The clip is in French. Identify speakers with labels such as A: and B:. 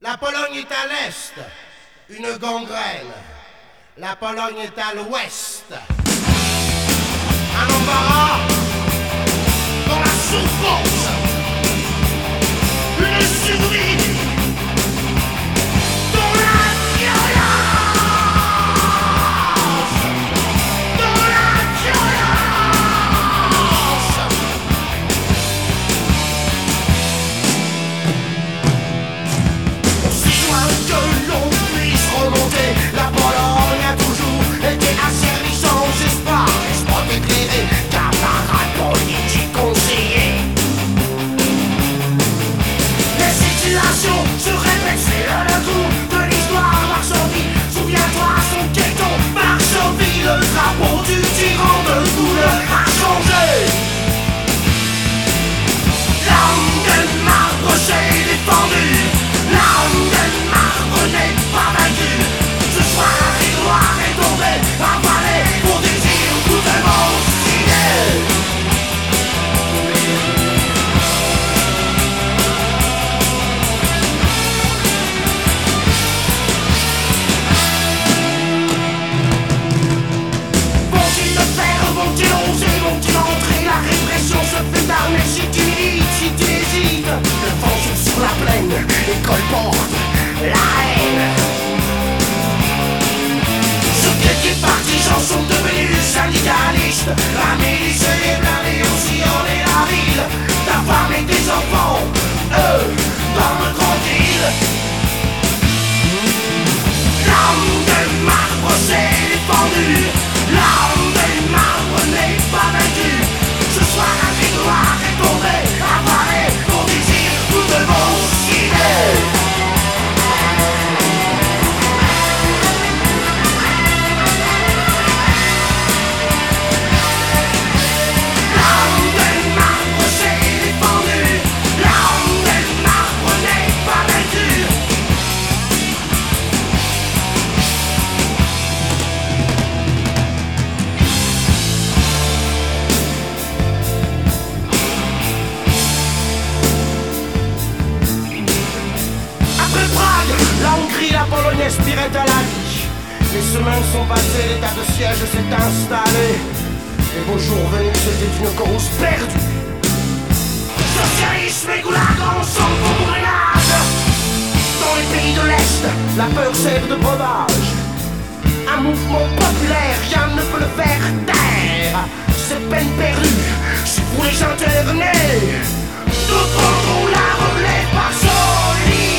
A: La Pologne est à l'est, une gangrène. La Pologne est à l'ouest, un embarras dans la souffrance, une survie dans la violence, dans la violence. Aussi loin que l'on puisse remonter, la Pologne a toujours été asservie sans espoir, espoir éclairé, camarades politiques conseillers. Les situations se répètent, c'est le retour de l'histoire. Varsovie, souviens-toi, son ghetto. Varsovie, le drapeau du tyran de couleur a changé. L'homme de marbre s'est défendu, l'homme de marbre n'est pas vaincu. Ce soir la victoire est tombée, avalée pour désir tout de mon ciné. Vont-ils le faire, vont-ils oser, vont-ils entrer? La répression se fait d'armer si tu milites, si tu hésites. Le vent souffle sur la plaine et colporte la haine. Ceux qui partisans sont devenus syndicalistes. La milice est blindée, aussi en est la ville. Ta femme et tes enfants, eux, dorment tranquilles. L'homme de marbre s'est défendu, l'homme de marbre n'est pas vaincu. Ce soir la victoire est tombée, avalée pour désir tout de mon ciné. L'homme de marbre s'est défendu, l'homme de marbre n'est pas vaincu. Après Prague, la Hongrie, la Pologne aspiraient à la vie. Les semaines sont passées, l'état de siège s'est installé. Les beaux jours venus, c'était une cause perdue. Socialisme et goulag ensemble pour brûlade. Dans les pays de l'Est, la peur sert de breuvage. Un mouvement populaire, rien ne peut le faire taire. C'est peine perdue, c'est pour les internés. Nous prendrons la relève par solidarité.